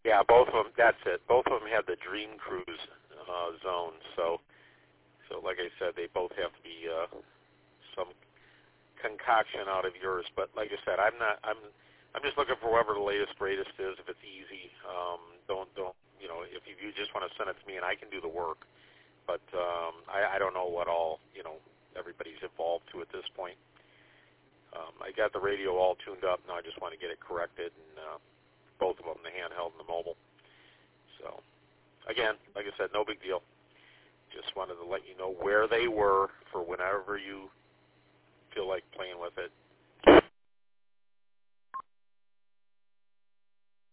Yeah, both of them. That's it. Both of them have the Dream Cruise zone. So like I said, they both have to be some concoction out of yours. But like I said, I'm just looking for whatever the latest greatest is. If it's easy, don't if you just want to send it to me and I can do the work. But I don't know what all everybody's evolved to at this point. I got the radio all tuned up. Now I just want to get it corrected, and both of them, the handheld and the mobile. So, again, like I said, no big deal. Just wanted to let you know where they were for whenever you feel like playing with it.